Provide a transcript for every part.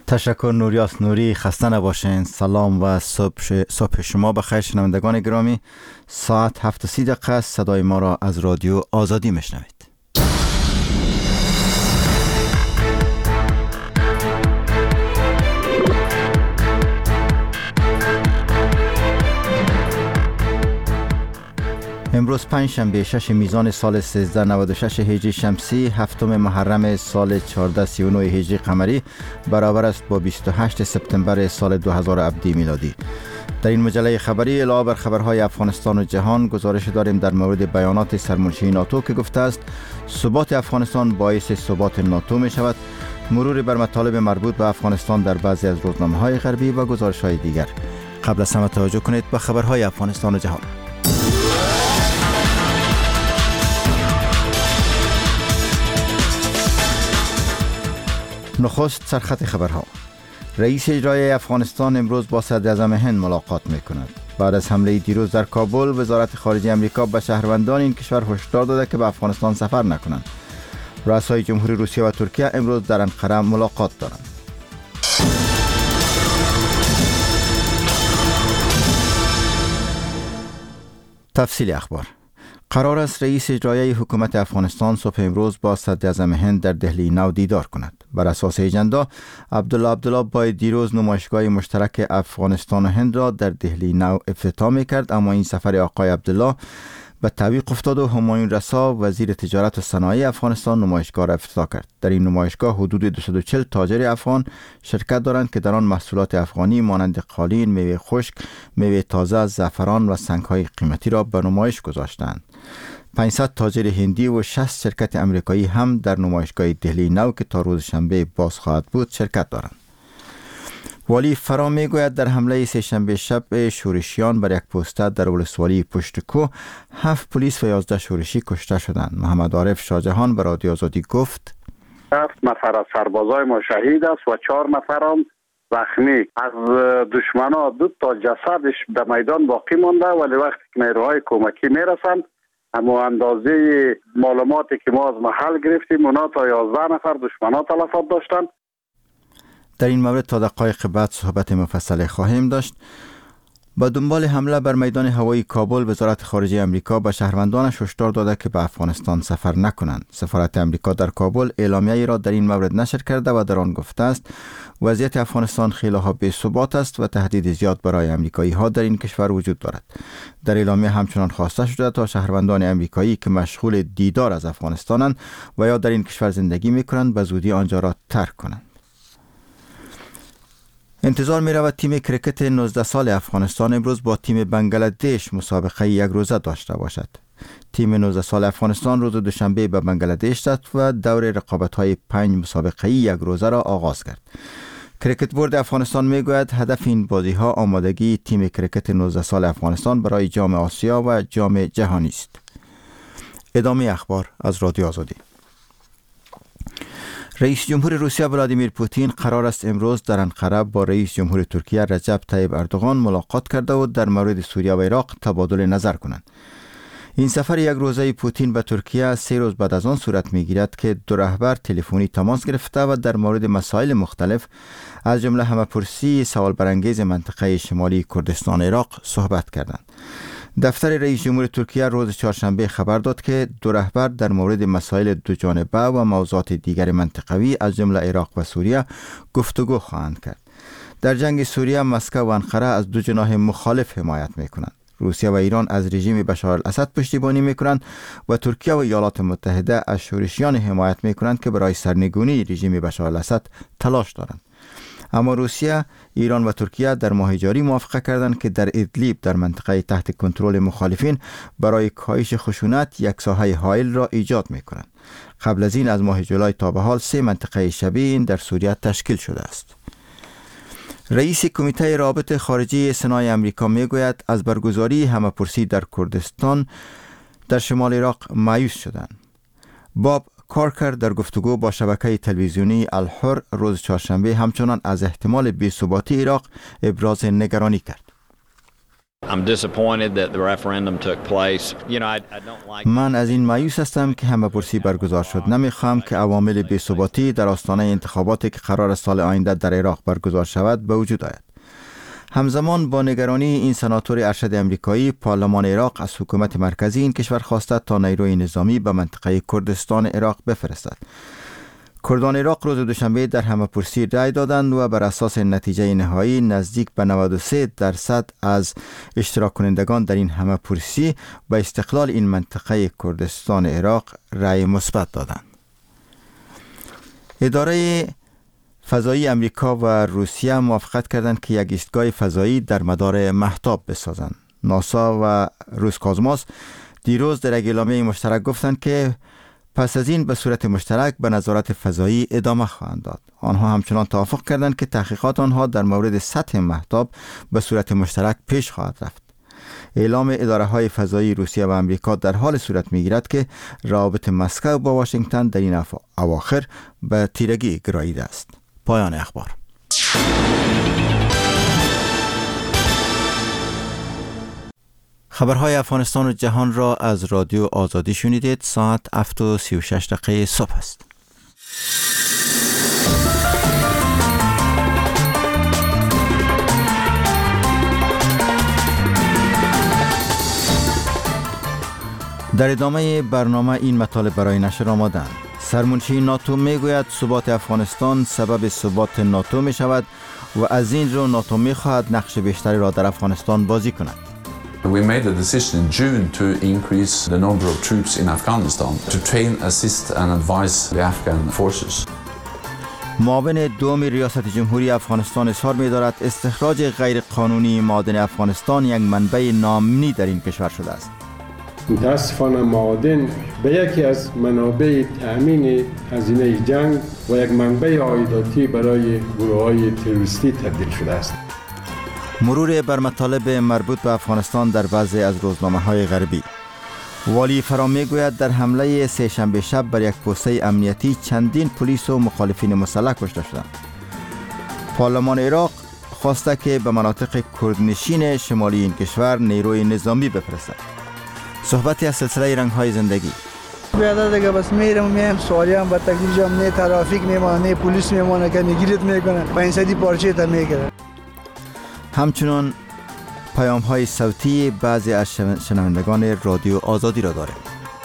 تشکر نوریاس نوری، خسته نباشین. سلام و صبح شما بخیر شنوندگان گرامی. ساعت 7:30 است. صدای ما را از رادیو آزادی میشنوید. امروز پنجشنبه 6 میزان سال 1396 هجری شمسی، هفتم محرم سال 1439 هجری قمری برابر است با 28 سپتامبر سال 2017 میلادی. در این مجله خبری علاوه بر خبرهای افغانستان و جهان گزارش داریم در مورد بیانات سرمنشی ناتو که گفته است ثبات افغانستان باعث ثبات ناتو می شود، مرور بر مطالب مربوط به افغانستان در بعضی از روزنامه‌های غربی و گزارش‌های دیگر. قبل از همه توجه کنید به خبرهای افغانستان و جهان. نخست سرخط خبرها. رئیس اجرایی افغانستان امروز با صدراعظم هند ملاقات می‌کند. بعد از حمله دیروز در کابل، وزارت خارجه آمریکا به شهروندان این کشور هشدار داده که به افغانستان سفر نکنند. رؤسای جمهوری روسیه و ترکیه امروز در انقره ملاقات دارند. تفصیل اخبار. قرار است رئیس اجرایی حکومت افغانستان صبح امروز با صدراعظم هند در دهلی نو دیدار کند. بر اساس اجندا، عبدالله باید دیروز نمایشگاه مشترک افغانستان و هند را در دهلی نو افتتاح می‌کرد، اما این سفر آقای عبدالله به تعویق افتاد و همایون رسا وزیر تجارت و صنایع افغانستان نمایشگاه را افتتاح کرد. در این نمایشگاه حدود 240 تاجر افغان شرکت دارند که در آن محصولات افغانی مانند قالین، میوه خشک، میوه تازه، زعفران و سنگ‌های قیمتی را به نمایش گذاشتند. 500 تاجر هندی و 60 شرکت امریکایی هم در نمایشگاه دهلی نو که تا روز شنبه باز خواهد بود شرکت دارند. والی فرا میگوید در حمله سه‌شنبه شب شورشیان بر یک پوسته در ولسوالی پشت کوه 7 پلیس و 11 شورشی کشته شدند. محمد عارف شاهجهان به رادیو آزادی گفت 7 نفر از سربازای ما شهید است و 4 نفر هم زخمی. از دشمنا 2 تا جسدش در میدان باقی مانده، ولی وقتی که نیروهای کمکی میرسند اما اندازه معلوماتی که ما از محل گرفتیم اونا تا 11 نفر دشمنا تلفات داشتند. در این مورد تا دقایق بعد صحبت مفصل خواهیم داشت. با دنبال حمله بر میدان هوایی کابل، وزارت خارجه آمریکا به شهروندانش هشدار داده که به افغانستان سفر نکنند. سفارت آمریکا در کابل اعلامیه‌ای را در این مورد نشر کرده و در آن گفته است وضعیت افغانستان خیلی بی‌ثبات است و تهدید زیاد برای آمریکایی‌ها در این کشور وجود دارد. در اعلامیه همچنان خواسته شده تا شهروندان آمریکایی که مشغول دیدار از افغانستانند و یا در این کشور زندگی می‌کنند به زودی آنجا را ترک کنند. انتظار می رود تیم کرکت 19 سال افغانستان امروز با تیم بنگلادش مسابقه یک روزه داشته باشد. تیم 19 سال افغانستان روز دوشنبه به بنگلادش رفت و دور رقابت‌های 5 مسابقه یک روزه را آغاز کرد. کرکت بورد افغانستان می گوید هدف این بازی‌ها آمادگی تیم کرکت 19 سال افغانستان برای جام آسیا و جام جهانی است. ادامه اخبار از رادیو آزادی. رئیس جمهور روسیه ولادیمیر پوتین قرار است امروز در انقره با رئیس جمهور ترکیه رجب طیب اردوغان ملاقات کرده و در مورد سوریه و عراق تبادل نظر کنند. این سفر یک روزه پوتین به ترکیه 3 روز بعد از آن صورت می‌گیرد که دو رهبر تلفنی تماس گرفته و در مورد مسائل مختلف از جمله همه‌پرسی سوال برانگیز منطقه شمالی کردستان عراق صحبت کردند. دفتر رئیس جمهور ترکیه روز چهارشنبه خبر داد که دو رهبر در مورد مسائل دو جانبه و موضوعات دیگر منطقوی از جمله عراق و سوریه گفتگو خواهند کرد. در جنگ سوریه مسکو و انقره از دو جناح مخالف حمایت می‌کنند. روسیه و ایران از رژیم بشار الاسد پشتیبانی می‌کنند و ترکیه و ایالات متحده از شورشیان حمایت می‌کنند که برای سرنگونی رژیم بشار الاسد تلاش دارند. اما روسیه، ایران و ترکیه در ماه جاری موافقه کردند که در ادلیب در منطقه تحت کنترل مخالفین برای کاهش خشونت یک ساحه حائل را ایجاد می‌کنند. قبل از این از ماه جولای تا به حال 3 منطقه شبیه این در سوریه تشکیل شده است. رئیس کمیته روابط خارجی سنای آمریکا میگوید از برگزاری همه‌پرسی در کردستان در شمال عراق مایوس شدند. باب کارکر در گفتگو با شبکه تلویزیونی الحر روز چهارشنبه همچنان از احتمال بی‌ثباتی عراق ابراز نگرانی کرد. من از این مایوس هستم که همه‌پرسی برگزار شد. نمیخوام که عوامل بی‌ثباتی در آستانه انتخاباتی که قرار است سال آینده در عراق برگزار شود به وجود آید. همزمان با نگرانی این سناتور ارشد امریکایی، پارلمان عراق از حکومت مرکزی این کشور خواسته تا نیروی نظامی به منطقه کردستان عراق بفرستد. کردان عراق روز دوشنبه در همه‌پرسی رای دادند و بر اساس نتیجه نهایی نزدیک به 93% از اشتراک کنندگان در این همه‌پرسی به استقلال این منطقه کردستان عراق رای مثبت دادند. اداره فضایی امریکا و روسیه موافقت کردند که یک ایستگاه فضایی در مدار مهتاب بسازند. ناسا و روسکوزموس دیروز در یک اعلامیه مشترک گفتند که پس از این به صورت مشترک به نظارت فضایی ادامه خواهند داد. آنها همچنان توافق کردند که تحقیقات آنها در مورد سطح مهتاب به صورت مشترک پیش خواهد رفت. اعلام اداره‌های فضایی روسیه و امریکا در حال صورت می‌گیرد که روابط مسکو با واشنگتن در این اواخر به تیرگی گراییده است. پایان اخبار. خبرهای افغانستان و جهان را از رادیو آزادی شنیدید. ساعت 7:36 صبح است. در ادامه برنامه این مطالب برای نشر آمدند. سرمنشی ناتو میگوید ثبات افغانستان سبب ثبات ناتو می شود و از این رو ناتو می خواهد نقش بیشتری را در افغانستان بازی کند. We made a decision in June to increase the number of troops in Afghanistan to train, assist and advise the Afghan forces. معاون دوم ریاست جمهوری افغانستان اظهار می‌دارد استخراج غیر قانونی معادن افغانستان یک منبع ناامنی در این کشور شده است. متاسفانه معادن به یکی از منابع تأمین هزینه جنگ و یک منبع عایداتی برای گروه‌های تروریستی تبدیل شده است. مرور بر مطالب مربوط به افغانستان در بعضی از روزنامه‌های غربی. والی فرا میگوید در حمله سه‌شنبه شب بر یک پسته امنیتی چندین پلیس و مخالفین مسلح کشته شدند. پارلمان عراق خواسته که به مناطق کردنشین شمالی این کشور نیروی نظامی بفرستد. صحبتی از سلسله رنگ‌های زندگی. بیادر دیگه بس میرم سوالی هم با تکلیف جام نه ترافیک میمونه نه پلیس میمونه که میگیرت میکنه 500 پارچه تا میگیره. همچنان پیام‌های صوتی بعضی از شنوندگان رادیو آزادی را داریم.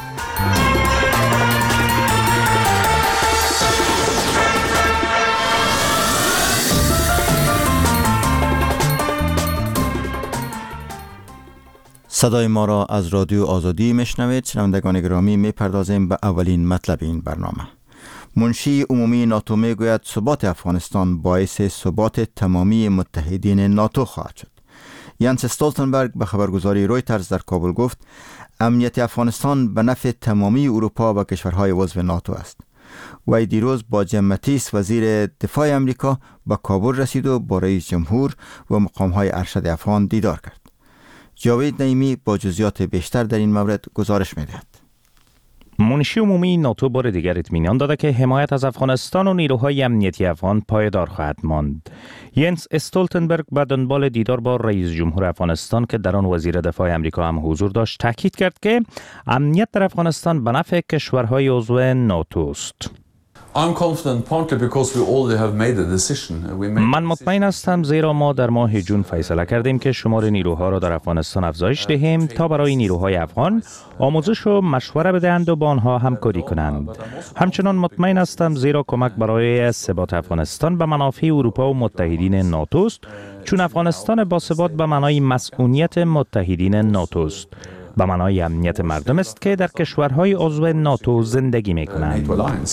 صدای ما را از رادیو آزادی میشنوید. شنوندگان گرامی، میپردازیم به اولین مطلب این برنامه. منشی عمومی ناتو میگوید ثبات افغانستان باعث ثبات تمامی متحدین ناتو خواهد شد. ینس استولتنبرگ به خبرگزاری رویترز در کابل گفت امنیت افغانستان به نفع تمامی اروپا و کشورهای عضو ناتو است. وی دیروز با جیم ماتیس وزیر دفاع امریکا به کابل رسید و با رئیس جمهور و مقامهای ارشد افغان دیدار کرد. جاوید نعیمی با جزئیات بیشتر در این مورد گزارش می‌دهد. منشی عمومی ناتو بار دیگر اطمینان داده که حمایت از افغانستان و نیروهای امنیتی افغان پایدار خواهد ماند. ینس استولتنبرگ به دنبال دیدار با رئیس جمهور افغانستان که در آن وزیر دفاع امریکا هم حضور داشت تاکید کرد که امنیت در افغانستان به نفع کشورهای عضو ناتو است. من مطمئن هستم زیرا ما در ماه جون فیصله کردیم که شمار نیروها را در افغانستان افزایش دهیم تا برای نیروهای افغان آموزش و مشوره بدهند و با آنها همکاری کنند. همچنان مطمئن هستم زیرا کمک برای ثبات افغانستان به منافع اروپا و متحدین ناتو است، چون افغانستان با ثبات به معنای مسئولیت متحدین ناتو است. به معنای امنیت مردم است که در کشورهای عضو ناتو زندگی می‌کنند.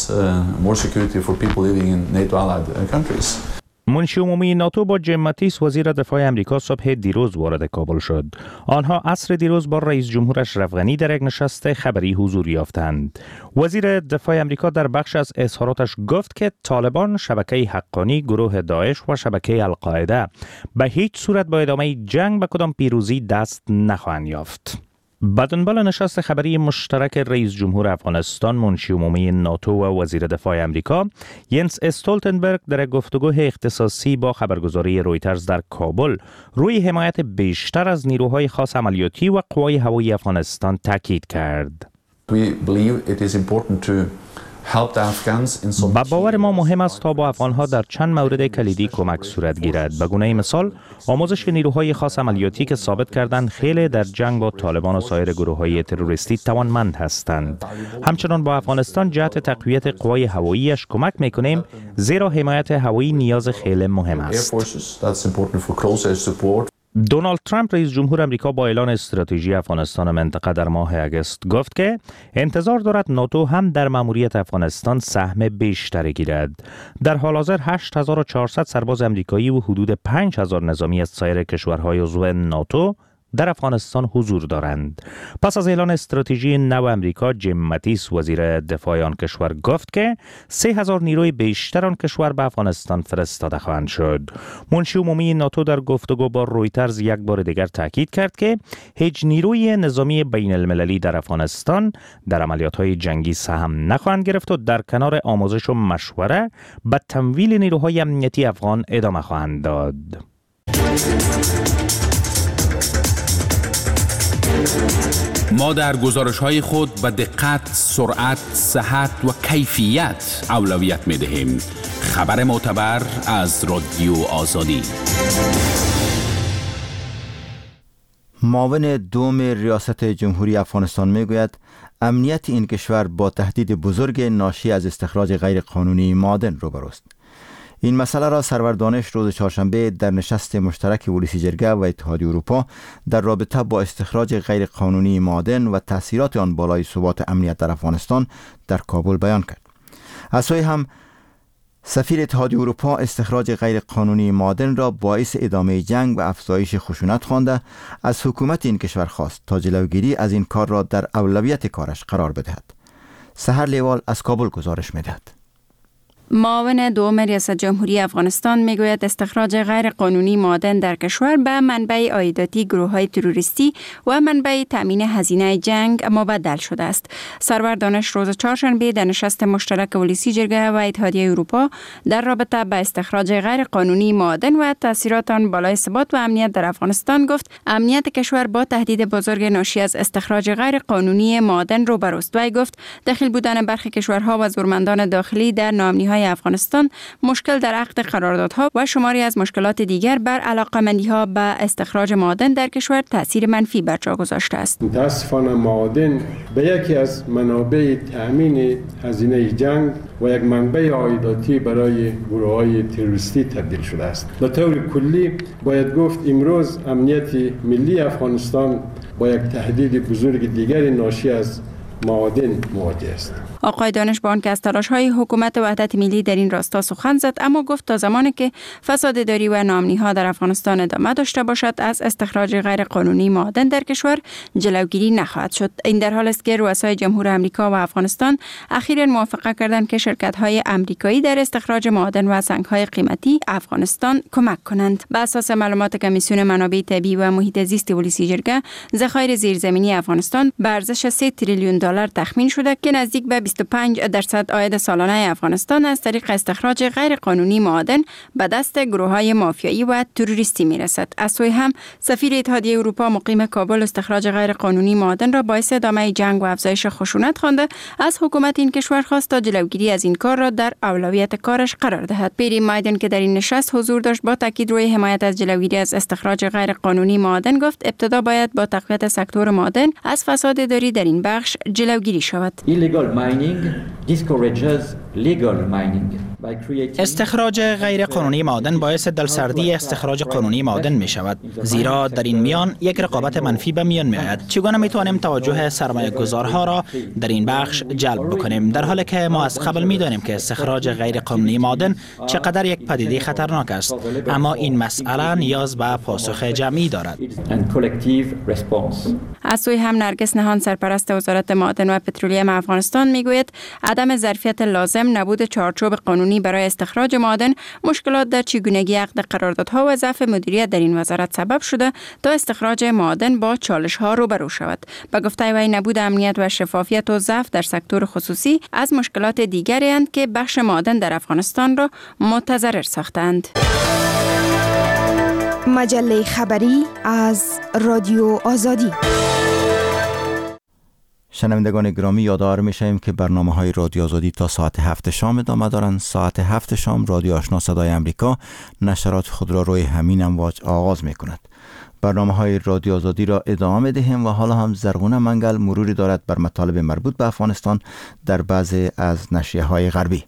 منشی عمومی ناتو با جیم ماتیس وزیر دفاع امریکا صبح دیروز وارد کابل شد. آنها عصر دیروز با رئیس جمهور اشرف غنی در یک نشست خبری حضور یافتند. وزیر دفاع امریکا در بخش از اظهاراتش گفت که طالبان، شبکه حقانی، گروه داعش و شبکه القاعده به هیچ صورت با ادامه جنگ به کدام پیروزی دست نخواهند یافت. به دنبال نشست خبری مشترک رئیس جمهور افغانستان، منشی عمومی ناتو و وزیر دفاع امریکا ینس استولتنبرگ در گفتگو اختصاصی با خبرگزاری رویترز در کابل روی حمایت بیشتر از نیروهای خاص عملیاتی و قوای هوایی افغانستان تاکید کرد. با باور ما مهم است تا با افغانها در چند مورد کلیدی کمک صورت گیرد. به گونه مثال آموزش نیروهای خاص عملیاتی که ثابت کردند خیلی در جنگ با طالبان و سایر گروه‌های تروریستی توانمند هستند. همچنان با افغانستان جهت تقویت قوای هواییش کمک می‌کنیم، زیرا حمایت هوایی نیاز خیلی مهم است. دونالد ترامپ رئیس جمهور امریکا با اعلان استراتژی افغانستان منطقه در ماه اگست گفت که انتظار دارد ناتو هم در مأموریت افغانستان سهم بیشتری گیرد. در حال حاضر 8400 سرباز امریکایی و حدود 5000 نظامی از سایر کشورهای عضو ناتو در افغانستان حضور دارند. پس از اعلان استراتژی نو امریکا، جیم ماتیس وزیر دفاع آن کشور گفت که 3000 نیروی بیشتر آن کشور به افغانستان فرستاده خواهند شد. منشی عمومی ناتو در گفتگو با رویترز یک بار دیگر تاکید کرد که هیچ نیروی نظامی بین المللی در افغانستان در عملیات‌های جنگی سهم نخواهند گرفت و در کنار آموزش و مشوره به تمویل نیروهای امنیتی افغان ادامه خواهند داد. ما در گزارش‌های خود به دقت، سرعت، صحت و کیفیت اولویت می‌دهیم. خبر معتبر از رادیو آزادی. معاون دوم ریاست جمهوری افغانستان میگوید امنیت این کشور با تهدید بزرگ ناشی از استخراج غیرقانونی معادن روبروست. این مسئله را سرور دانش روز چهارشنبه در نشست مشترک ولسی جرگه و اتحادیه اروپا در رابطه با استخراج غیرقانونی معادن و تاثیرات آن بالای ثبات امنیت در افغانستان در کابل بیان کرد. از سوی هم سفیر اتحادیه اروپا استخراج غیرقانونی معادن را باعث ادامه جنگ و افزایش خشونت خوانده، از حکومت این کشور خواست تا جلوگیری از این کار را در اولویت کارش قرار بدهد. سحر لیوال از کابل گزارش می‌دهد. معاون دوم ریاست جمهوری افغانستان میگوید استخراج غیر قانونی معادن در کشور به منبع عایداتی گروه‌های تروریستی و منبع تامین هزینه جنگ مبدل شده است. سرور دانش روز چهارشنبه در نشست مشترک ولسی جرگه و اتحادیه اروپا در رابطه با استخراج غیر قانونی معادن و تاثیرات آن بالای ثبات و امنیت در افغانستان گفت امنیت کشور با تهدید بزرگ ناشی از استخراج غیر قانونی معادن روبروست. وی گفت دخیل بودن برخی کشورها و زورمندان داخلی در ناامنی‌های افغانستان، مشکل در عقد قراردادها و شماری از مشکلات دیگر بر علاقه‌مندی‌ها به استخراج معادن در کشور تاثیر منفی بر جا گذاشته است. متاسفانه معادن به یکی از منابع تأمین هزینه جنگ و یک منبع عایداتی برای گروه‌های تروریستی تبدیل شده است. به طور کلی باید گفت امروز امنیت ملی افغانستان با یک تهدید بزرگ دیگری ناشی از معادن مواجه است. آقای دانش با آنکه از تلاش‌های حکومت وحدت ملی در این راستا سخن زد، اما گفت تا زمانی که فساد اداری و ناامنی‌ها در افغانستان ادامه داشته باشد از استخراج غیر قانونی معادن در کشور جلوگیری نخواهد شد. این در حالی است که رؤسای جمهور امریکا و افغانستان اخیراً موافقت کردند که شرکت‌های آمریکایی در استخراج معادن و سنگ‌های قیمتی افغانستان کمک کنند. بر اساس معلومات کمیسیون منابع طبیعی و محیط زیست ولسی جرگه، ذخایر زیرزمینی افغانستان به ارزش 3 تریلیون دلار تخمین شده که نزدیک به 25% عاید سالانه افغانستان از طریق استخراج غیر قانونی معادن به دست گروه‌های مافیایی و تروریستی میرسد. از سوی هم سفیر اتحادیه اروپا مقیم کابل استخراج غیر قانونی معادن را باعث ادامه جنگ و افزایش خشونت خوانده، از حکومت این کشور خواست تا جلوگیری از این کار را در اولویت کارش قرار دهد. پیری مایدن که در این نشست حضور داشت با تاکید روی حمایت از جلوگیری از استخراج غیر قانونی معادن گفت ابتدا باید با تقویت سکتور معادن از فساد اداری در این بخش جلوگیری شود. استخراج غیر قانونی معادن باعث دلسردی استخراج قانونی معادن می شود، زیرا در این میان یک رقابت منفی به میان می آید. چگونه می توانیم توجه سرمایه گذارها را در این بخش جلب بکنیم، در حالی که ما از قبل می دانیم که استخراج غیر قانونی معادن چقدر یک پدیده خطرناک است، اما این مسئله نیاز به پاسخ جمعی دارد. از سوی هم نرگس نهان سرپرست وزارت معادن و پترولیم افغانستان می گوید عدم ظرفیت لازم، نبود چارچوب قانونی قانونی برای استخراج معادن، مشکلات در چگونگی عقد قراردادها و ضعف مدیریت در این وزارت سبب شده تا استخراج معادن با چالش‌ها روبرو شود. به گفته وی نبود امنیت و شفافیت و ضعف در سکتور خصوصی از مشکلات دیگری اند که بخش معادن در افغانستان را متضرر ساختند. مجله خبری از رادیو آزادی. شنوندگان گرامی، یادآور می‌شویم که برنامه‌های رادیو آزادی تا ساعت 7 شام ادامه دارند. ساعت 7 شام رادیو آشنا صدای امریکا نشرات خود را روی همین امواج آغاز می‌کند. برنامه‌های رادیو آزادی را ادامه می‌دهیم و حالا هم زرغونه منگل مروری دارد بر مطالب مربوط به افغانستان در بعضی از نشریه‌های غربی.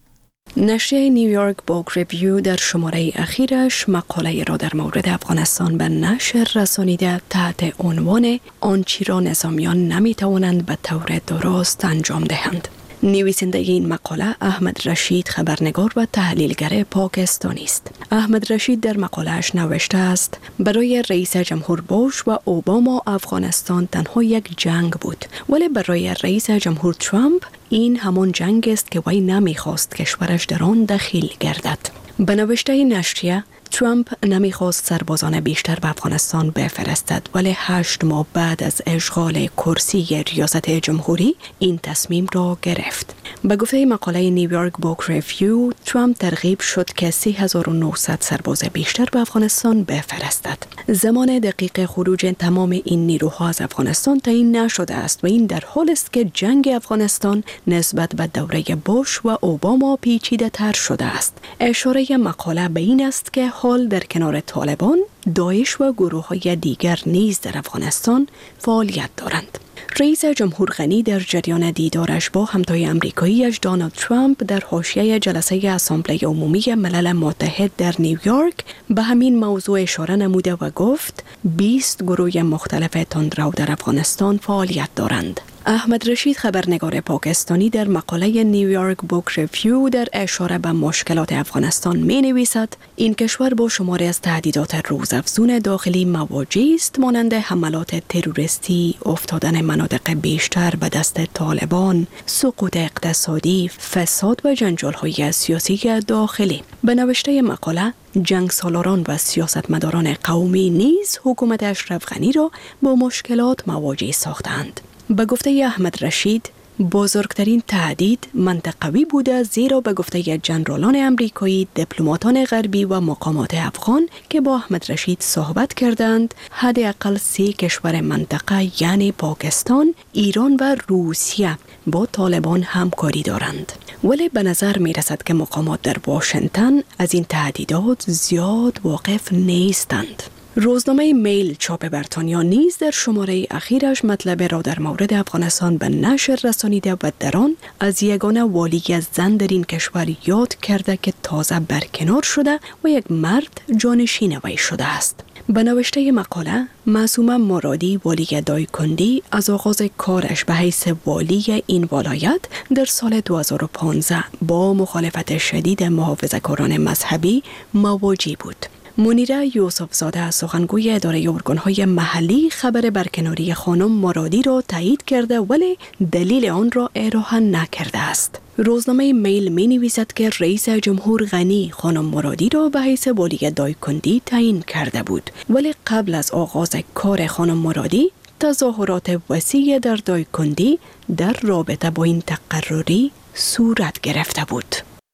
نشریه نیویورک بوک ریویو در شماره اخیرش مقاله را در مورد افغانستان به نشر رسانیده تحت عنوان آنچه را نظامیان نمی‌توانند به طور درست انجام دهند. نویسنده این مقاله احمد رشید خبرنگار و تحلیلگر پاکستانی است. احمد رشید در مقاله‌اش نوشته است برای رئیس جمهور بوش و اوباما افغانستان تنها یک جنگ بود، ولی برای رئیس جمهور ترامپ این همان جنگ است که وی نمی‌خواست کشورش در آن دخیل گردد. به نوشته نشریه ترامپ نمیخواست سربازان بیشتر به افغانستان بفرستد، ولی 8 ماه بعد از اشغال کرسی ریاست جمهوری این تصمیم را گرفت. به گفته مقاله نیویورک بوک ریویو، ترامپ ترغیب شد که 3900 سرباز بیشتر به افغانستان بفرستد. زمان دقیق خروج تمام این نیروها از افغانستان تعیین نشده است و این در حال است که جنگ افغانستان نسبت به دوره بوش و اوباما پیچیده تر شده است. اشاره مقاله به این است که حال در کنار طالبان، داعش و گروه‌های دیگر نیز در افغانستان فعالیت دارند. رئیس جمهور غنی در جریان دیدارش با همتای آمریکایی‌اش دونالد ترامپ در حاشیه جلسه اسامبله عمومی ملل متحد در نیویورک به همین موضوع اشاره نموده و گفت 20 گروه مختلف تندرو در افغانستان فعالیت دارند. احمد رشید خبرنگار پاکستانی در مقاله نیویورک بوک ریویو در اشاره به مشکلات افغانستان می نویسد این کشور با شماری از تهدیدات روزافزون داخلی مواجه است، مانند حملات تروریستی، افتادن مناطق بیشتر به دست طالبان، سقوط اقتصادی، فساد و جنجال‌های سیاسی داخلی. به نوشته مقاله جنگ سالاران و سیاستمداران قومی نیز حکومت اشرف غنی را با مشکلات مواجه ساختند. به گفته احمد رشید، بزرگترین تهدید منطقوی بوده، زیرا به گفته جنرالان امریکایی، دیپلماتان غربی و مقامات افغان که با احمد رشید صحبت کردند، حداقل 3 کشور منطقه یعنی پاکستان، ایران و روسیه با طالبان همکاری دارند. ولی به نظر می رسد که مقامات در واشنگتن از این تهدیدات زیاد واقف نیستند. روزنامه میل چاپ بریتانیا نیز در شماره اخیرش مطلب را در مورد افغانستان به نشر رسانیده و در آن از یگانه والی زن در این کشور یاد کرده که تازه برکنار شده و یک مرد جانشین وی شده است. به نوشته مقاله، معصومه مرادی والی دایکندی از آغاز کارش به حیث والی این ولایت در سال 2015 با مخالفت شدید محافظه‌کاران مذهبی مواجه بود. منیره یوسف زاده سخنگوی اداره ارگان‌های محلی خبر برکناری خانم مرادی را تایید کرده، ولی دلیل آن را ارائه نکرده است. روزنامه میل می نویسد که رئیس جمهور غنی خانم مرادی را به حیث والی دایکندی تعیین کرده بود، ولی قبل از آغاز کار خانم مرادی تظاهرات وسیع در دایکندی در رابطه با این تقرری صورت گرفته بود.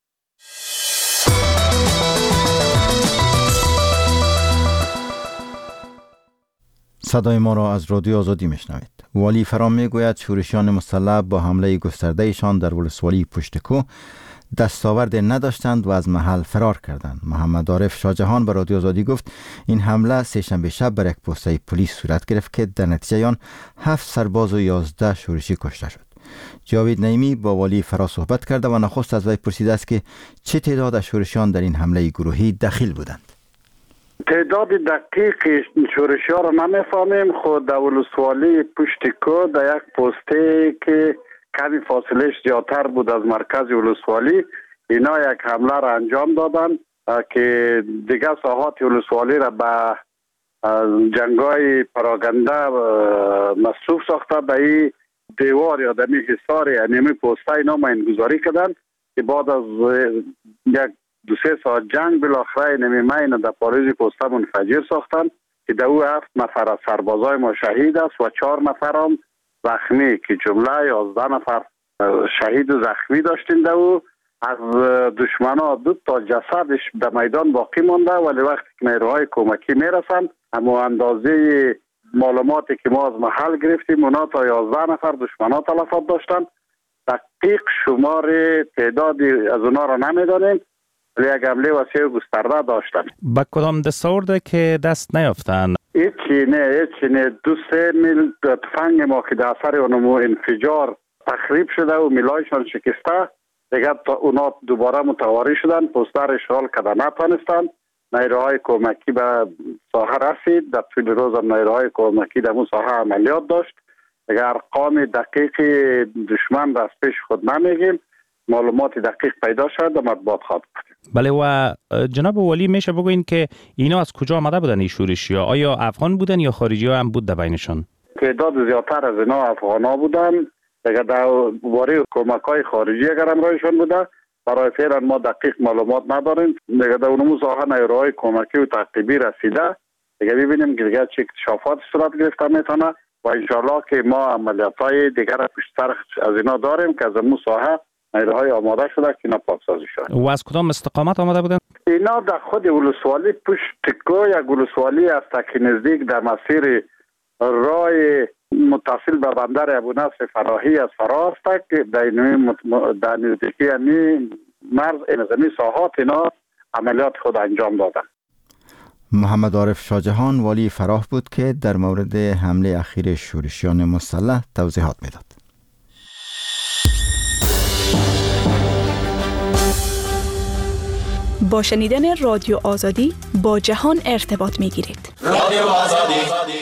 صدای ما را از رادیو آزادی میشنوید. والی فرام میگوید شورشیان مسلح با حمله گستردهشان در ولسوالی پشتکو دستاورد نداشتند و از محل فرار کردند. محمد عارف شاهجهان به رادیو آزادی گفت این حمله سه‌شنبه شب بر یک پوسته پلیس صورت گرفت که در نتیجه آن 7 سرباز و 11 شورشی کشته شد. جاوید نعیمی با والی فرا صحبت کرده و نخست از وی پرسیده است که چه تعداد شورشیان در این حمله گروهی دخیل بودند. تعداد دقیق شورشی‌ها را نمی‌فهمیم، خود در ولسوالی پشتکو در یک پوسته که کمی فاصلهش زیادتر بود از مرکز ولسوالی، اینا یک حمله را انجام دادن که دیگه ساحات ولسوالی را به جنگای پراگنده مصروف ساخته، به این دیوار یا دمی حصار یعنی پوسته اینا ماینگذاری کردن که بعد از یک 2-3 ساعت جنگ بالاخره نمیمین در پاریز پسته منفجر ساختن که در او 7 نفر از سربازای ما شهید است و 4 نفر هم زخمی که جمله 11 نفر شهید و زخمی داشتیم. در او از دشمنا 2 تا جسدش در میدان باقی مانده، ولی وقتی که نیروهای کمکی میرسند اما اندازه معلوماتی که ما از محل گرفتیم اونا تا 11 نفر دشمنا تلفات داشتن. دقیق شمار تعدادی از اونا را نمیدانیم، ولی یک حمله وسیع و گسترده داشتن. با کدام دستاورده که دست نیافتن؟ هیچی نه 2-3 میل تفنگ ما که در اثر اونمو انفجار تخریب شده و میلایشان شکسته، دیگر اونا دوباره متواری شدن، پستر اشغال کده نتانستن. نیروهای کمکی به ساحه رسید، در طول روز هم نیروهای کمکی در اون ساحه عملیات داشت. دیگر ارقام دقیق دشمن را از پیش خود نمیگیم، معلومات دقیق پیدا شد و مطبوعات خواهد بود. بله و جناب ولی میشه بگوین که اینا از کجا آمده بودن این شورشی‌ها؟ آیا افغان بودن یا خارجی ها هم بود در بینشان؟ تعداد زیادتر از اینا افغان ها بودن. دیگر در باره کمک های خارجی اگر همراهشان بوده، برای فعلا ما دقیق معلومات نداریم. دیگر در اونمو ساحه نیروهای کمکی و تعقیبی رسیده، دیگر ببینیم که دیگر چه اکتشافات صورت گرفته میتونه و انشالله که ما عملیات های دیگر پشت سر از اینا داریم که از اون ساحه نیروهای آماده شده که اینا پاکسازی شده. و از کدام استقامت آمده بودن؟ اینا در خود ولسوالی پشت تکو یک ولسوالی است که نزدیک در مسیر راه متصل به بندر ابونصر فراهی از فرا است که در نزدیکی مرز انظامی ساحات اینا عملیات خود انجام دادن. محمد عارف شاجهان والی فراه بود که در مورد حمله اخیر شورشیان مسلح توضیحات میداد. با شنیدن رادیو آزادی با جهان ارتباط میگیرید. رادیو آزادی.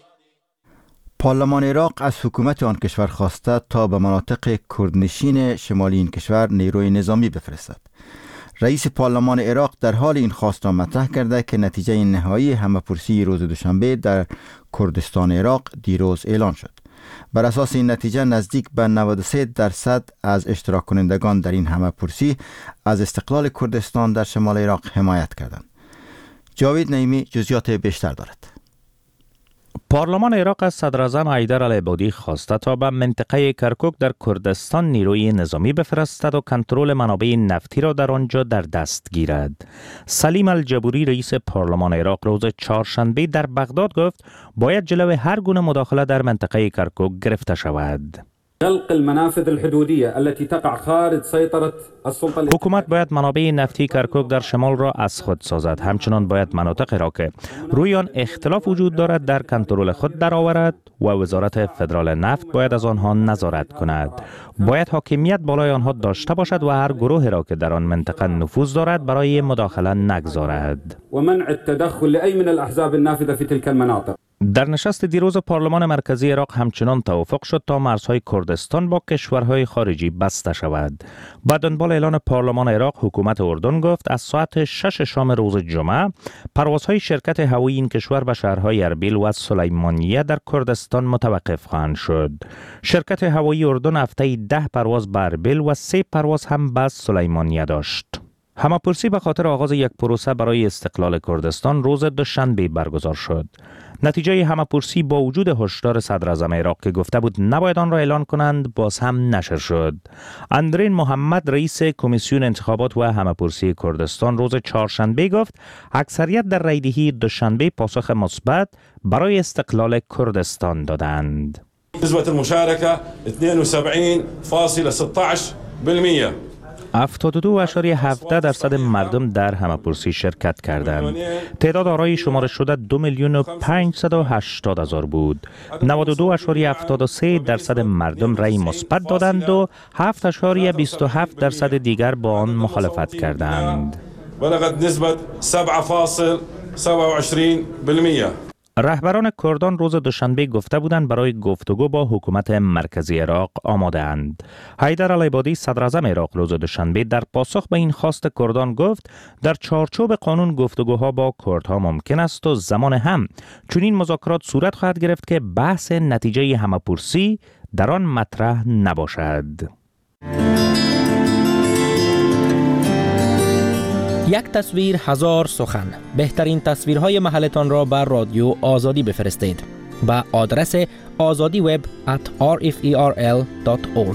پارلمان عراق از حکومت آن کشور خواسته تا به مناطق کردنشین شمالی این کشور نیروی نظامی بفرستد. رئیس پارلمان عراق در حال این خواست را مطرح کرده که نتیجه نهایی همه‌پرسی روز دوشنبه در کردستان عراق دیروز اعلان شد. بر اساس این نتیجه نزدیک به 93% از اشتراک کنندگان در این همه‌پرسی از استقلال کردستان در شمال عراق حمایت کردند. جاوید نعیمی جزئیات بیشتر دارد. پارلمان عراق از صدراعظم حیدر العبادی خواسته تا به منطقه کرکوک در کردستان نیروی نظامی بفرستد و کنترل منابع نفتی را در آنجا در دست گیرد. سلیم الجبوری رئیس پارلمان عراق روز چهارشنبه در بغداد گفت باید جلوی هر گونه مداخله در منطقه کرکوک گرفته شود. غلق المنافذ الحدودية التي تقع خارج سيطرة السلطة. حکومت باید منابع نفتی کرکوک در شمال را از خود سازد. همچنان باید مناطق را که روی آن اختلاف وجود دارد در کنترل خود درآورد و وزارت فدرال نفت باید از آنها نظارت کند. باید حاکمیت بالای آنها داشته باشد و هر گروه را که در آن منطقه نفوذ دارد برای مداخله نگذارد. و منع التدخل لأي من الأحزاب النافذة في تلك المناطق. در نشست دیروز پارلمان مرکزی عراق همچنان توافق شد تا مرزهای کردستان با کشورهای خارجی بسته شود. با دنبال اعلان پارلمان عراق، حکومت اردن گفت از ساعت 6 شام روز جمعه پروازهای شرکت هوایی این کشور به شهرهای اربیل و سلیمانیه در کردستان متوقف خواهند شد. شرکت هوایی اردن هفته 10 پرواز به اربیل و 3 پرواز هم به سلیمانیه داشت. همه‌پرسی به خاطر آغاز یک پروسه برای استقلال کردستان روز دوشنبه برگزار شد. نتیجه همه‌پرسی با وجود هشدار صدراعظم عراق که گفته بود نباید آن را اعلان کنند باز هم نشر شد. اندرین محمد رئیس کمیسیون انتخابات و همه‌پرسی کردستان روز چهارشنبه گفت اکثریت در رایدهی دوشنبه پاسخ مثبت برای استقلال کردستان دادند. نسبت المشارکه 72.16%. 72.17% مردم در همه‌پرسی شرکت کردند. تعداد آرای شماره شده 2,580,000 بود. 92.73% مردم رأی مثبت دادند و 7.27% دیگر با آن مخالفت کردند. بلغت نسبت 7.27%. رهبران کردان روز دوشنبه گفته بودند برای گفتگو با حکومت مرکزی عراق آماده اند. حیدر العبادی صدراعظم عراق روز دوشنبه در پاسخ به این خواست کردان گفت در چارچوب قانون گفتگوها با کردها ممکن است و زمان هم چون این مذاکرات صورت خواهد گرفت که بحث نتیجه همه‌پرسی در آن مطرح نباشد. یک تصویر هزار سخن. بهترین تصویرهای محلتان را بر رادیو آزادی بفرستید به آدرس azadiweb@rferl.org.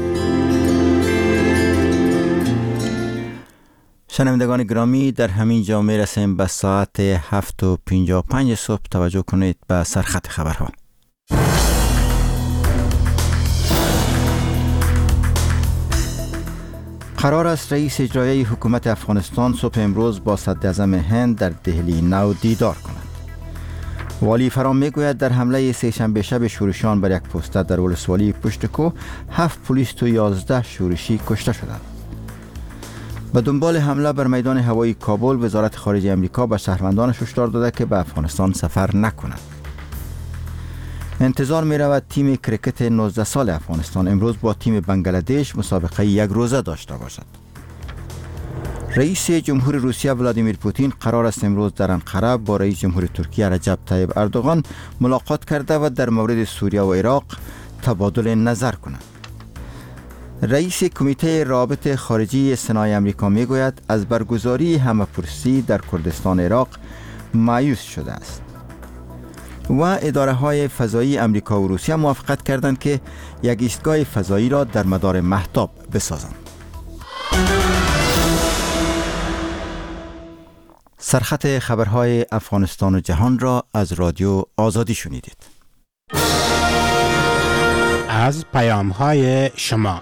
شنوندگان گرامی، در همین جا می رسیم به ساعت 7:55 صبح. توجه کنید به سرخط خبرها. قرار است رئیس اجرایی حکومت افغانستان صبح امروز با صدراعظم هند در دهلی نو دیدار کند. والی فرام میگوید در حمله سه‌شنبه شب شورشیان بر یک پوسته در ولسوالی پشت کوه 7 پلیس و 11 شورشی کشته شدند. به دنبال حمله بر میدان هوایی کابل، وزارت خارجه امریکا به شهروندانش هشدار داده که به افغانستان سفر نکنند. انتظار می رود تیم کرکت 19 سال افغانستان امروز با تیم بنگلادش مسابقه یک روزه داشته باشد. رئیس جمهور روسیه ولادیمیر پوتین قرار است امروز در انقره با رئیس جمهور ترکیه رجب طیب اردوغان ملاقات کرده و در مورد سوریه و عراق تبادل نظر کند. رئیس کمیته روابط خارجی سنای امریکا می گوید از برگزاری همه‌پرسی در کردستان عراق مایوس شده است و اداره های فضایی امریکا و روسیه موافقت کردند که یک ایستگاه فضایی را در مدار مهتاب بسازند. سرخط خبرهای افغانستان و جهان را از رادیو آزادی شنیدید. از پیام‌های شما.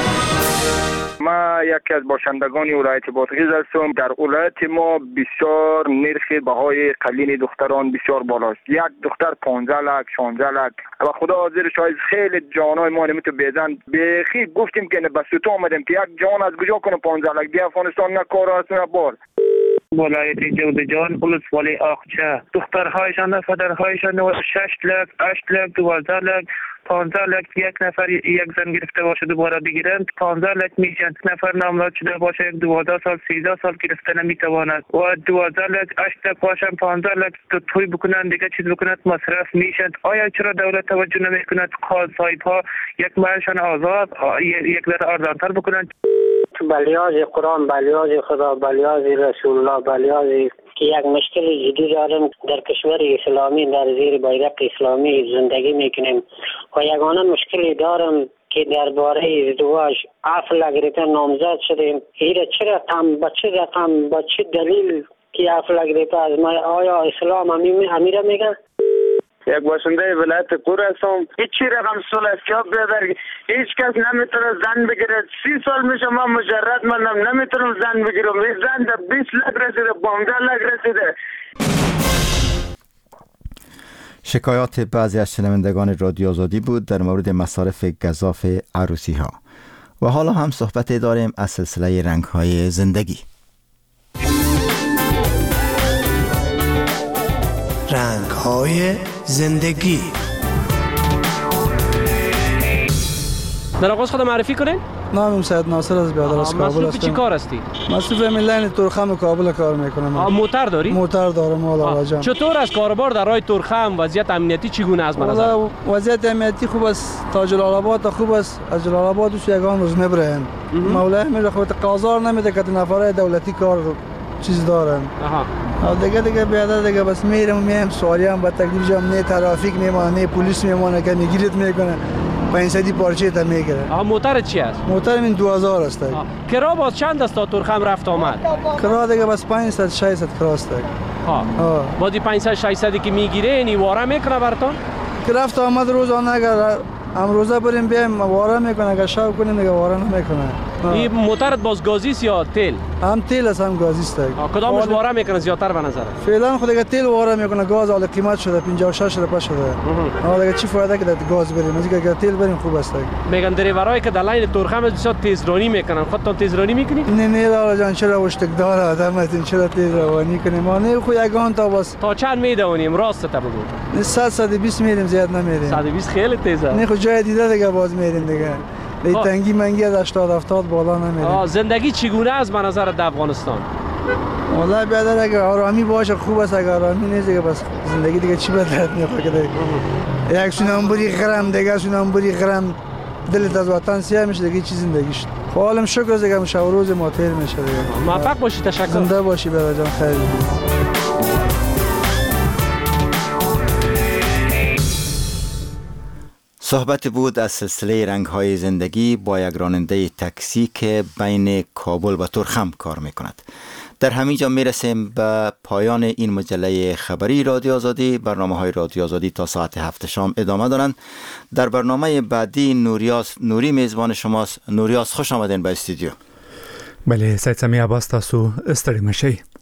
ما یکی از باشندگان ولایت بادغیس هستم. در ولایت ما بسیار نرخ بهای قلین دختران بسیار بالاست. یک دختر 15 لک 16 لک و خدا حاضر شاید خیلی جانای ما نمیتونه بیزن. بخی گفتیم که به سوتو آمدیم که یک جان از کجا کنه 15 لک بیا افغانستان نه کار است نه بار. ولایت جودجان ولسوالی آقچه دخترهایشان و پدرهایشان 6 لک 8 لک 12 لک 15 لک یک نفر یک زن گرفته باشه دوباره بگیرند 15 لک میشن. نفر نامزد شده باشه 12 سال 13 سال گرفته نمیتواند و 12 لک 8 لک باشن 15 لک توی بکنن دیگه چیز بکنند مصرف میشن. آیا چرا دولت توجه نمیکند صاحب ها یک مالشان آزاد یک ذره ارزانتر بکنند؟ بلیاز قرآن، بلیاز خدا، بلیاز رسول الله، بلیاز که یک مشکل جدی دارم در کشور اسلامی در زیر بیرق اسلامی زندگی میکنیم و یگانه مشکلی دارم که درباره ازدواج عفو گرفته نامزد شدیم. ایره چه رقم با چه دلیل که عفو گرفته از ما؟ آیا اسلام امیره میگه؟ یک باشنده ولایت قور هستم. هیچی رقم سولسیاب بیادر هیچ کس نمیتونه زن بگیره. 30 سال میشه من مجرد منم نمیتونم زن بگیرم. این زن در 20 لک رسیده 15 لک رسیده. شکایات بعضی از شنوندگان رادیو آزادی بود در مورد مصارف گزاف عروسی ها. و حالا هم صحبت داریم از سلسله رنگ های زندگی. رنگ های زندگی. در آغاز خود معرفی کنین؟ نامم سید ناصر از بیادر از کابل هستم. مصروف چی کار هستی؟ مصروف لین تورخم کابل کار میکنم. موتر داری؟ موتر دارم والا جان. چطور از کاربار در راه تورخم وضعیت امنیتی چگونه است منظر؟ وضعیت امنیتی خوب است. تا جلال آباد خوب است. از جلال آباد یگان روز میبرن. مولای میره خودت قازار نمیده که نفرای دولتی کار چیز دارن. دیگه بیادر دیگه بس میرم سواریام با تکلیف جام نه ترافیک میمونه نه پلیس میمونه که میگیرت میکنه 500 پارچه تا میگیره. موتر چی است؟ موتر من 2000 است. کرا باز چند است تا تورخم رفت آمد؟ کرا دیگه بس 500 600 کراست. با دی 500 600 که میگیره یعنی واره میکنه براتون؟ که رفت آمد روزانه اگر امروزه بریم بیایم واره میکنه اگر شب کنیم دیگه واره نمیکنه. این موترت باز گازی است یا تیل؟ هم تیل است هم گازی است. کدامش واره میکنه زیادتر به نظر؟ فعلا خود دیگه تیل واره میکنه. گاز حالا قیمت شده 56 روپیه شده. حالا دیگه چی فایده که گاز بریم؟ اگه تیل بریم خوب است. میگن دریورایی که در لاین تورخم بسیار تیزرانی میکنن. خودتون تیزرانی میکنی؟ نه لالا جان چرا وشتک داره آدم است چرا تیز روانی کنیم؟ ما نه خو یگان تا بس. تا چند میدونیم راست تا بگو؟ 120 میریم زیاد نمیریم. 120 خیلی تیزه. نه خو جای دیده دیگه باز میریم دیگه. تنگی منگی از 80 70 بالا نمیره. زندگی چگونه است به نظر در افغانستان؟ والله بیادر اگه آرامی باشه خوب است. اگه آرامی نیست دیگه بس زندگی دیگه چی بدرد میخواد که یک سونامبوری خرم دیگه سونامبوری خرم دلت از وطن سیاه میشه دیگه چی زندگیش. حالم شکر است دیگه شب روز ما تیر میشه دیگه. موفق باشی. تشکر. زنده باشی برادر جان. خیلی صحبت بود از سلسله رنگ‌های زندگی با یک راننده تاکسی که بین کابل و ترخم کار میکند. در همین جا میرسیم به پایان این مجله خبری رادیو آزادی. برنامه‌های رادیو آزادی تا ساعت 7 شام ادامه دارند. در برنامه بعدی نوری میزبان شماست. نوریاس خوش آمدین به استودیو. بله سید سمی عباس تاسو استری مشی.